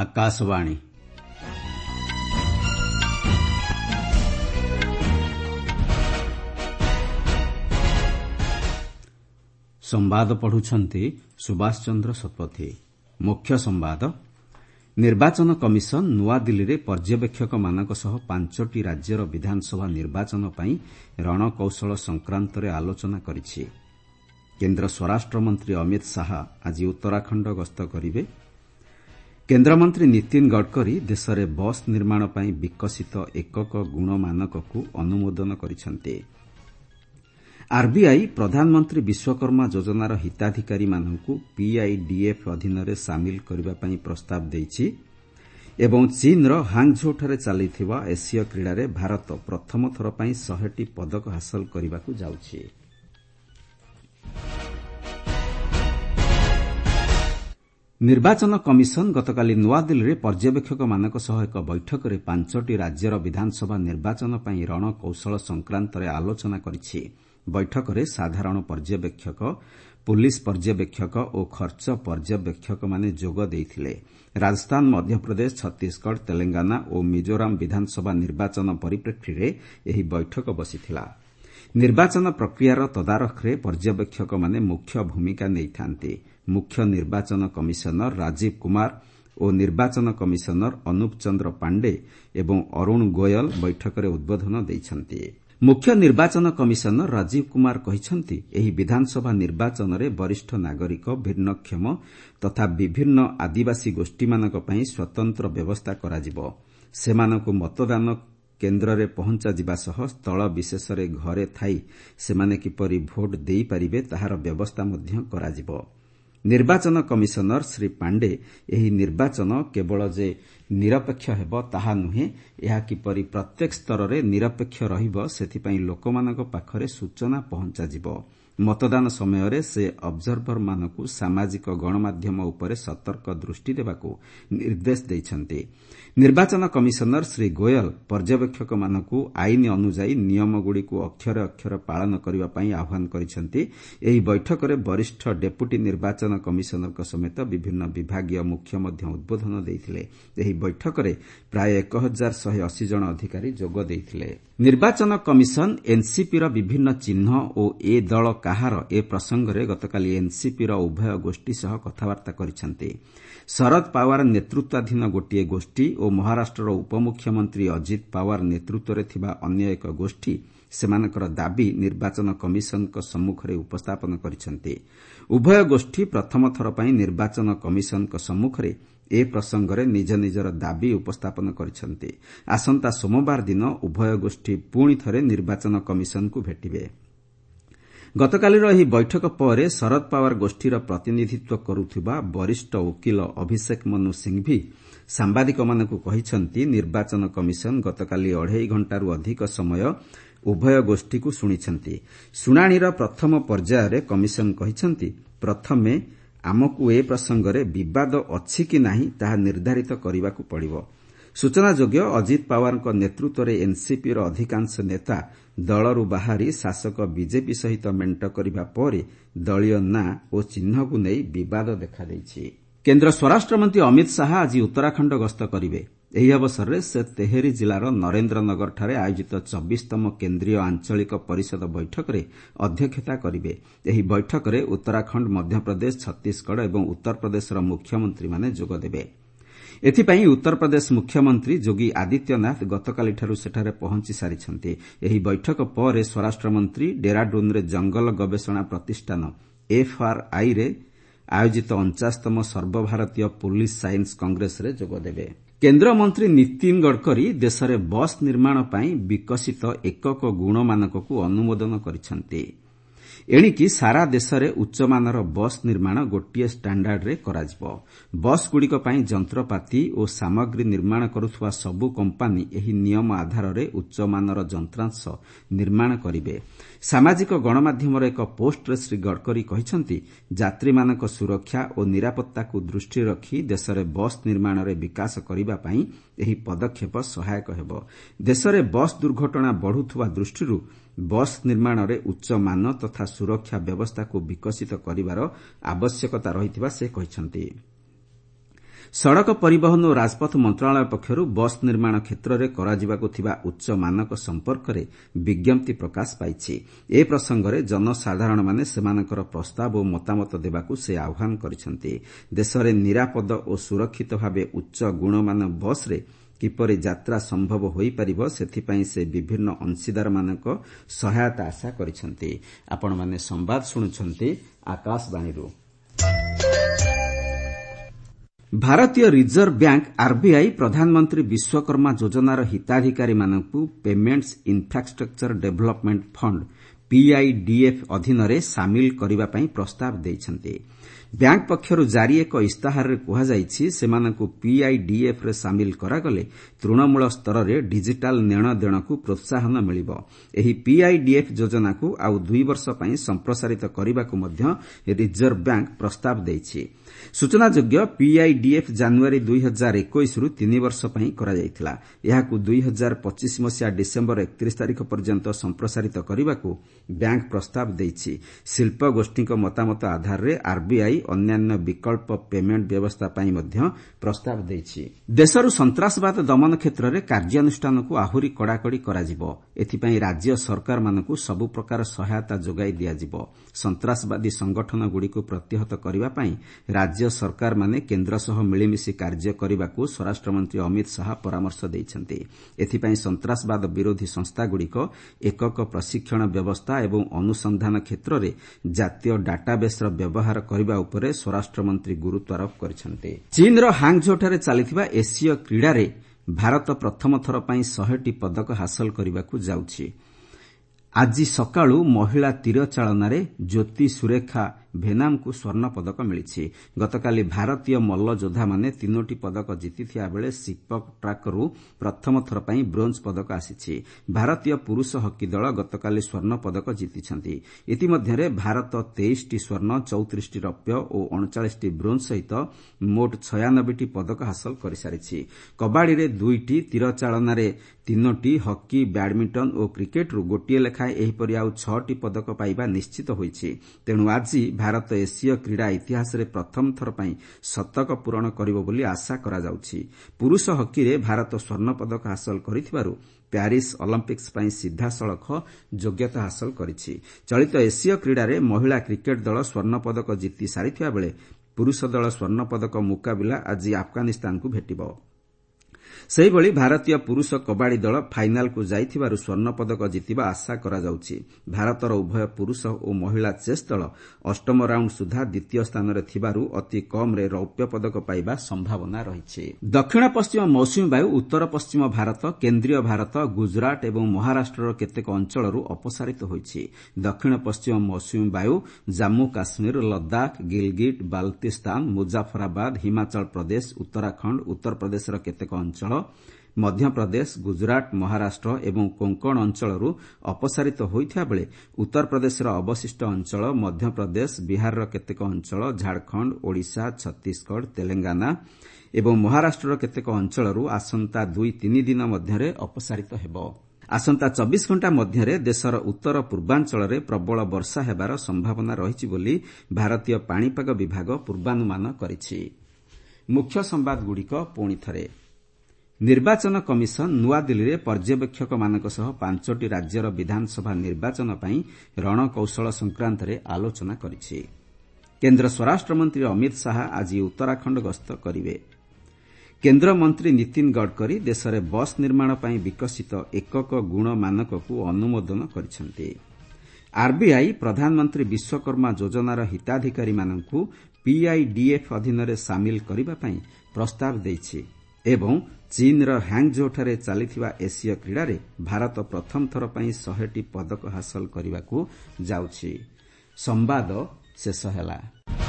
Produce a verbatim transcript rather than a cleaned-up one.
आकाशवाणी संवाद पढ़ुछंती सुभाष चंद्र शतपथी। मुख्य संवाद निर्वाचन कमिशन नुआदिल्ली रे पर्यवेक्षक मानक सह पांचटी राज्यर विधानसभा निर्वाचन पई रणकौशल संक्रांत रे आलोचना करिछि। केन्द्र स्वराष्ट्र मंत्री अमित शाह आज उत्तराखंड गस्त करिवे। केन्द्रमंत्री नितिन गडकरी देशरे बस निर्माण पई विकसित एकक गुण मानकକୁ अनुमोदन करिसंते। आरबीआई प्रधानमंत्री विश्वकर्मा योजनार हिताधिकारी मानकु पीआईडीएफ अधीन सामिल करबा पई प्रस्ताव देइछि एवं चीनर हांगझोଠାରେ चालिथिबा एशिया क्रीडा रे भारत प्रथम थर पई सौ पदक हासिल करबाकू जाउछि। निर्वाचन कमिशन गतकाली नुआदिल्ली पर्यवेक्षक मानक सह एक बैठक में पांचटी राज्यर विधानसभा निर्वाचन पई रणकौशल संक्रांत रे आलोचना करिछि। बैठक में साधारण पर्यवेक्षक, पुलिस पर्यवेक्षक और खर्च पर्यवेक्षक माने जोग देइथिले। राजस्थान, मध्यप्रदेश, छत्तीसगढ़, तेलंगाना और मिजोराम विधानसभा निर्वाचन परिप्रेक्षी रे एही बैठक बसिथिला। निर्वाचन प्रक्रियार तदारखरे पर्यवेक्षक माने मुख्य भूमिका नेइथांती। मुख्य निर्वाचन कमिशनर राजीव कुमार और निर्वाचन कमिशनर अनूप चंद्र पांडे एवं अरुण गोयल बैठक में उद्बोधन देइछंती। मुख्य निर्वाचन कमिशनर राजीव कुमार कहिछंती एही विधानसभा निर्वाचन रे वरिष्ठ नागरिक, भिन्नक्षम तथा विभिन्न आदिवासी गोष्ठीमानक पई स्वतंत्र व्यवस्था कराजिबो। सेमानकु मतदान केन्द्र रे पहुंचा जिबा सह स्थल विशेष रे घरे थाई सेमाने किपरि भोट देई परिबे ताहार व्यवस्था मध्य कराजिबो। निर्वाचन कमिशनर श्री पांडे एही निर्वाचन केवल जे निरपेक्ष हेबो ताहा नुहे, एहा किपरि प्रत्येक स्तर रे निरपेक्ष रहिबो सेथिपई लोकमानक पाखरे सूचना पहुंचाजिबो। मतदान समय रे से ऑब्जर्वर मानकु सामाजिक गणमाध्यम उपरे सतर्क दृष्टि देबाकू निर्देश दैछंती। निर्वाचन कमिशनर श्री गोयल पर्यवेक्षक मानकु आईन अनुसार नियमगुड़िकु अक्षर अक्षर पालन करबा पई आह्वान करिसंती। एही बैठक रे वरिष्ठ डेपुटी निर्वाचन कमिशनर समेत विभिन्न विभागीय मुख्य मध्य उद्बोधन देइथिले। एही बैठक रे प्राय एक हजार एक सौ अस्सी जन अधिकारी जोग देइथिले। निर्वाचन कमिशन एनसीपी र विभिन्न चिन्ह और ए दल काहार ए प्रसंग रे गतकाली एनसीपी र उभय गोष्ठी सह कथबार्ता करिसंती। शरद पवार नेतृत्वाधीन गोटिए गोष्ठी और महाराष्ट्र उपमुख्यमंत्री अजित पवार नेतृत्व रे थिबा अन्य एक गोष्ठी सेमानकर दाबी निर्वाचन कमिशन को सम्मुख रे उपस्थापन करिसंती। उभय गोष्ठी प्रथम थर पई निर्वाचन कमिशन को सम्मुख रे ए प्रसंग रे निज निजर दाबी उपस्थापन करिसंती। आसंता सोमवार दिन उभय गोष्ठी पुणी थरे निर्वाचन कमिशन को भेटिबे। गतकालीर एही बैठक पर शरद पवार गोष्ठीर प्रतिनिधित्व करुथिबा वरिष्ठ वकील अभिषेक मनु सिंघवी सांबादिकमानकु कहिसंती निर्वाचन कमिशन गतकाली अढ़ाई घंटारू अधिक समय उभय गोष्ठी को शुणिछंती। शुणाणीर प्रथम पर्यायर कमिशन कहिसंती प्रथमे आमकु ए प्रसंग रे विवाद अछि कि नाही ताहा निर्धारित करिबाकू पड़िबो। सूचनायोग्य अजित पवार नेतृत्व रे एनसीपी रो अधिकांश नेता दलरू बाहरी शासक बीजेपी सहित मेंट करिबा परे दलीय ना और चिन्ह को नै विवाद देखा दैछि। केन्द्र स्वराष्ट्र मंत्री अमित शाह आज उत्तराखंड गस्त करिवे। एही अवसर रे से तेहेरी जिलार नरेंद्रनगर ठारे आयोजित चौबीसतम केन्द्रीय आंचलिक परिषद बैठक रे अध्यक्षता करिवे। एही बैठक रे उत्तराखंड, मध्यप्रदेश, छत्तीसगढ़ एवं उत्तर प्रदेशर मुख्यमंत्री माने जोग देबे। एथिपई उत्तर प्रदेश मुख्यमंत्री योगी आदित्यनाथ गतकाली ठारू सेठारे पहुंची सारिछंती। एही बैठक पर स्वराष्ट्र मंत्री डेराडून रे जंगल गवेषणा प्रतिष्ठान एफआरआई रे आयोजित उनचासतम सर्वभारतीय पुलिस साइंस कांग्रेस रे जोग देबे। केन्द्र मंत्री नितिन गडकरी देशरे बस निर्माण पई विकसित एकक गुण मानकକୁ अनुमोदन करिसंती। एणिकी सारा देशरे उच्चमानर बस निर्माण गोटिए स्टांडार्ड रे कराजिबो। बस गुड़िक पई जंत्रपाती और सामग्री निर्माण करुथुवा सबु कंपानी एही नियम आधार रे उच्चमानर जंत्रांश निर्माण करिवे। सामाजिक गणमाध्यमर एक पोस्ट रे श्री गडकरी कहिसंती यात्री मानक सुरक्षा और निरापत्ता को दृष्टि रखी देशरे बस निर्माण रे विकास करिबा पई एही पदक्षेप सहायक हेबो। देशरे बस दुर्घटना बढ़ुथुवा दृष्टिरू बस निर्माण रे उच्च मान तथा सुरक्षा व्यवस्था को विकसित करिवार आवश्यकता रहिथिबा से कहिसंती। ସଡ଼କ ପରିବହନ ଓ ରାଜପଥ ମନ୍ତ୍ରଣାଳୟ ପକ୍ଷରୁ ବସ୍ ନିର୍ମାଣ କ୍ଷେତ୍ରରେ କରାଯିବାକୁ ଥିବା ଉଚ୍ଚ ମାନକ ସମ୍ପର୍କରେ ବିଜ୍ଞପ୍ତି ପ୍ରକାଶ ପାଇଛି। ଏ ପ୍ରସଙ୍ଗରେ ଜନସାଧାରଣମାନେ ସେମାନଙ୍କର ପ୍ରସ୍ତାବ ଓ ମତାମତ ଦେବାକୁ ସେ ଆହ୍ୱାନ କରିଛନ୍ତି। ଦେଶରେ ନିରାପଦ ଓ ସୁରକ୍ଷିତ ଭାବେ ଉଚ୍ଚ ଗୁଣମାନ ବସ୍ରେ କିପରି ଯାତ୍ରା ସମ୍ଭବ ହୋଇପାରିବ ସେଥିପାଇଁ ସେ ବିଭିନ୍ନ ଅଂଶୀଦାରମାନଙ୍କ ସହାୟତା ଆଶା କରିଛନ୍ତି। ଆପଣମାନେ ସମ୍ବାଦ ଶୁଣୁଛନ୍ତି ଆକାଶବାଣୀରୁ। ଭାରତୀୟ ରିଜର୍ଭ ବ୍ୟାଙ୍କ ଆର୍ବିଆଇ ପ୍ରଧାନମନ୍ତ୍ରୀ ବିଶ୍ୱକର୍ମା ଯୋଜନାର ହିତାଧିକାରୀମାନଙ୍କୁ payments infrastructure development fund PIDF ଅଧୀନରେ ସାମିଲ କରିବା ପାଇଁ ପ୍ରସ୍ତାବ ଦେଇଛନ୍ତି। ବ୍ୟାଙ୍କ ପକ୍ଷରୁ ଜାରି ଏକ ଇସ୍ତାହାରରେ କୁହାଯାଇଛି ସେମାନଙ୍କୁ ପିଆଇଡିଏଫ୍ରେ ସାମିଲ କରାଗଲେ ତୃଣମୂଳ ସ୍ତରରେ ଡିଜିଟାଲ ନେଣଦେଣକୁ ପ୍ରୋତ୍ସାହନ ମିଳିବ। ଏହି ପିଆଇଡିଏଫ୍ ଯୋଜନାକୁ ଆଉ ଦୁଇ ବର୍ଷ ପାଇଁ ସମ୍ପ୍ରସାରିତ କରିବାକୁ ମଧ୍ୟ ରିଜର୍ଭ ବ୍ୟାଙ୍କ ପ୍ରସ୍ତାବ ଦେଇଛି। ସୂଚନାଯୋଗ୍ୟ ପିଆଇଡିଏଫ୍ ଜାନୁଆରୀ ଦୁଇ ହଜାର ଏକୋଇଶରୁ ତିନି ବର୍ଷ ପାଇଁ କରାଯାଇଥିଲା। ଏହାକୁ ଦୁଇ ହଜାର ପଚିଶ ମସିହା ଡିସେମ୍ବର ଏକତିରିଶ ତାରିଖ ପର୍ଯ୍ୟନ୍ତ ସମ୍ପ୍ରସାରିତ କରିବାକୁ ବ୍ୟାଙ୍କ ପ୍ରସ୍ତାବ ଦେଇଛି। ଶିଳ୍ପ ଗୋଷ୍ଠୀଙ୍କ ମତାମତ ଆଧାରରେ ଆର୍ବିଆଇ ଅନ୍ୟାନ୍ୟ ବିକଳ୍ପ ପେମେଣ୍ଟ ବ୍ୟବସ୍ଥା ପାଇଁ ମଧ୍ୟ ପ୍ରସ୍ତାବ ଦେଇଛି। ଦେଶରୁ ସନ୍ତାସବାଦ ଦମନ କ୍ଷେତ୍ରରେ କାର୍ଯ୍ୟାନୁଷ୍ଠାନକୁ ଆହୁରି କଡ଼ାକଡ଼ି କରାଯିବ। ଏଥିପାଇଁ ରାଜ୍ୟ ସରକାରମାନଙ୍କୁ ସବୁ ପ୍ରକାର ସହାୟତା ଯୋଗାଇ ଦିଆଯିବ। ସନ୍ତାସବାଦୀ ସଂଗଠନଗୁଡ଼ିକୁ ପ୍ରତିହତ କରିବା ପାଇଁ ରାଜ୍ୟ ସରକାରମାନେ କେନ୍ଦ୍ର ସହ ମିଳିମିଶି କାର୍ଯ୍ୟ କରିବାକୁ ସ୍ୱରାଷ୍ଟ୍ରମନ୍ତ୍ରୀ ଅମିତ ଶାହା ପରାମର୍ଶ ଦେଇଛନ୍ତି। ଏଥିପାଇଁ ସନ୍ତାସବାଦ ବିରୋଧୀ ସଂସ୍ଥାଗୁଡ଼ିକ ଏକକ ପ୍ରଶିକ୍ଷଣ ବ୍ୟବସ୍ଥା ଏବଂ ଅନୁସନ୍ଧାନ କ୍ଷେତ୍ରରେ ଜାତୀୟ ଡାଟାବେସ୍ର ବ୍ୟବହାର କରିବା ଉପରେ ସ୍ୱରାଷ୍ଟ୍ରମନ୍ତ୍ରୀ ଗୁରୁତ୍ୱାରୋପ କରିଛନ୍ତି। ଚୀନର ହାଙ୍ଗଝୋଠାରେ ଚାଲିଥିବା ଏସୀୟ କ୍ରୀଡ଼ାରେ ଭାରତ ପ୍ରଥମ ଥର ପାଇଁ ଶହେଟି ପଦକ ହାସଲ କରିବାକୁ ଯାଉଛି। ଆଜି ସକାଳୁ ମହିଳା ତୀର ଚାଳନାରେ ଜ୍ୟୋତି ସୁରେଖା ଭେନାମଙ୍କୁ ସ୍ୱର୍ଣ୍ଣ ପଦକ ମିଳିଛି। ଗତକାଲି ଭାରତୀୟ ମଲ୍ଲଯୋଦ୍ଧାମାନେ ତିନୋଟି ପଦକ ଜିତିଥିବା ବେଳେ ସିପକ୍ ଟ୍ରାକ୍ରୁ ପ୍ରଥମ ଥର ପାଇଁ ବ୍ରୋଞ୍ଜ ପଦକ ଆସିଛି। ଭାରତୀୟ ପୁରୁଷ ହକି ଦଳ ଗତକାଲି ସ୍ୱର୍ଣ୍ଣ ପଦକ ଜିତିଛନ୍ତି। ଇତିମଧ୍ୟରେ ଭାରତ ତେଇଶଟି ସ୍ୱର୍ଣ୍ଣ, ଚଉତିରିଶଟି ରୌପ୍ୟ ଓ ଅଣଚାଳିଶଟି ବ୍ରୋଞ୍ଜ ସହିତ ମୋଟ ଛୟାନବେଟି ପଦକ ହାସଲ କରିସାରିଛି। କବାଡ଼ିରେ ଦୁଇଟି, ତୀର ଚାଳନାରେ ତିନୋଟି, ହକି, ବ୍ୟାଡମିଣ୍ଟନ ଓ କ୍ରିକେଟ୍ରୁ ଗୋଟିଏ ଲେଖାଏଁ ଏହିପରି ଆଉ ଛଅଟି ପଦକ ପାଇବା ନିଶ୍ଚିତ ହୋଇଛି। ତେଣୁ ଆଜି ଭାରତ ଏସୀୟ କ୍ରୀଡ଼ା ଇତିହାସରେ ପ୍ରଥମ ଥର ପାଇଁ ଶତକ ପୂରଣ କରିବ ବୋଲି ଆଶା କରାଯାଉଛି। ପୁରୁଷ ହକିରେ ଭାରତ ସ୍ୱର୍ଣ୍ଣ ପଦକ ହାସଲ କରିଥିବାରୁ ପ୍ୟାରିସ୍ ଅଲିମ୍ପିକ୍ସ ପାଇଁ ସିଧାସଳଖ ଯୋଗ୍ୟତା ହାସଲ କରିଛି। ଚଳିତ ଏସୀୟ କ୍ରୀଡ଼ାରେ ମହିଳା କ୍ରିକେଟ୍ ଦଳ ସ୍ୱର୍ଣ୍ଣ ପଦକ ଜିତି ସାରିଥିବା ବେଳେ ପୁରୁଷ ଦଳ ସ୍ୱର୍ଣ୍ଣ ପଦକ ମୁକାବିଲା ଆଜି ଆଫଗାନିସ୍ତାନକୁ ଭେଟିବ। ସେହିଭଳି ଭାରତୀୟ ପୁରୁଷ କବାଡ଼ି ଦଳ ଫାଇନାଲକୁ ଯାଇଥିବାରୁ ସ୍ୱର୍ଣ୍ଣ ପଦକ ଜିତିବା ଆଶା କରାଯାଉଛି। ଭାରତର ଉଭୟ ପୁରୁଷ ଓ ମହିଳା ଚେସ୍ ଦଳ ଅଷ୍ଟମ ରାଉଣ୍ଡ ସୁଦ୍ଧା ଦ୍ୱିତୀୟ ସ୍ଥାନରେ ଥିବାରୁ ଅତି କମ୍ରେ ରୌପ୍ୟ ପଦକ ପାଇବା ସମ୍ଭାବନା ରହିଛି। ଦକ୍ଷିଣ ପଶ୍ଚିମ ମୌସୁମୀ ବାୟୁ ଉତ୍ତର ପଶ୍ଚିମ ଭାରତ, କେନ୍ଦ୍ରୀୟ ଭାରତ, ଗୁଜରାଟ ଏବଂ ମହାରାଷ୍ଟ୍ରର କେତେକ ଅଞ୍ଚଳରୁ ଅପସାରିତ ହୋଇଛି। ଦକ୍ଷିଣ ପଶ୍ଚିମ ମୌସୁମୀ ବାୟୁ ଜାମ୍ମୁ କାଶ୍ମୀର, ଲଦାଖ, ଗିଲଗିଟ୍, ବାଲ୍ତିସ୍ତାନ, ମୁଜାଫରାବାଦ, ହିମାଚଳ ପ୍ରଦେଶ, ଉତ୍ତରାଖଣ୍ଡ, ଉତ୍ତର ପ୍ରଦେଶର କେତେକ ଅଞ୍ଚଳ, ମଧ୍ୟପ୍ରଦେଶ, ଗୁଜରାଟ, ମହାରାଷ୍ଟ୍ର ଏବଂ କୋଙ୍କଣ ଅଞ୍ଚଳରୁ ଅପସାରିତ ହୋଇଥିବା ବେଳେ ଉତ୍ତର ପ୍ରଦେଶର ଅବଶିଷ୍ଟ ଅଞ୍ଚଳ, ମଧ୍ୟପ୍ରଦେଶ, ବିହାରର କେତେକ ଅଞ୍ଚଳ, ଝାଡ଼ଖଣ୍ଡ, ଓଡ଼ିଶା, ଛତିଶଗଡ଼, ତେଲେଙ୍ଗାନା ଏବଂ ମହାରାଷ୍ଟ୍ରର କେତେକ ଅଞ୍ଚଳରୁ ଆସନ୍ତା ଦୁଇ ତିନି ଦିନ ମଧ୍ୟରେ ଅପସାରିତ ହେବ। ଆସନ୍ତା ଚବିଶ ଘଣ୍ଟା ମଧ୍ୟରେ ଦେଶର ଉତ୍ତର ପୂର୍ବାଞ୍ଚଳରେ ପ୍ରବଳ ବର୍ଷା ହେବାର ସମ୍ଭାବନା ରହିଛି ବୋଲି ଭାରତୀୟ ପାଣିପାଗ ବିଭାଗ ପୂର୍ବାନୁମାନ କରିଛି। ମୁଖ୍ୟ ସମ୍ବାଦଗୁଡ଼ିକ ପୁଣିଥରେ। ନିର୍ବାଚନ କମିଶନ ନୂଆଦିଲ୍ଲୀରେ ପର୍ଯ୍ୟବେକ୍ଷକମାନଙ୍କ ସହ ପାଞ୍ଚଟି ରାଜ୍ୟର ବିଧାନସଭା ନିର୍ବାଚନ ପାଇଁ ରଣକୌଶଳ ସଂକ୍ରାନ୍ତରେ ଆଲୋଚନା କରିଛି। କେନ୍ଦ୍ର ସ୍ୱରାଷ୍ଟ୍ରମନ୍ତ୍ରୀ ଅମିତ ଶାହା ଆଜି ଉତ୍ତରାଖଣ୍ଡ ଗସ୍ତ କରିବେ। କେନ୍ଦ୍ରମନ୍ତ୍ରୀ ନୀତିନ ଗଡ଼କରୀ ଦେଶରେ ବସ୍ ନିର୍ମାଣ ପାଇଁ ବିକଶିତ ଏକକ ଗୁଣ ମାନକକୁ ଅନୁମୋଦନ କରିଛନ୍ତି। ଆର୍ବିଆଇ ପ୍ରଧାନମନ୍ତ୍ରୀ ବିଶ୍ୱକର୍ମା ଯୋଜନାର ହିତାଧିକାରୀମାନଙ୍କୁ ପିଆଇଡିଏଫ୍ ଅଧୀନରେ ସାମିଲ କରିବା ପାଇଁ ପ୍ରସ୍ତାବ ଦେଇଛି ଏବଂ ଚୀନର ହାଙ୍ଗଝୋଠାରେ ଚାଲିଥିବା ଏସୀୟ କ୍ରୀଡ଼ାରେ ଭାରତ ପ୍ରଥମ ଥର ପାଇଁ ଶହେଟି ପଦକ ହାସଲ କରିବାକୁ ଯାଉଛି। ସମ୍ବାଦ ଶେଷ ହେଲା।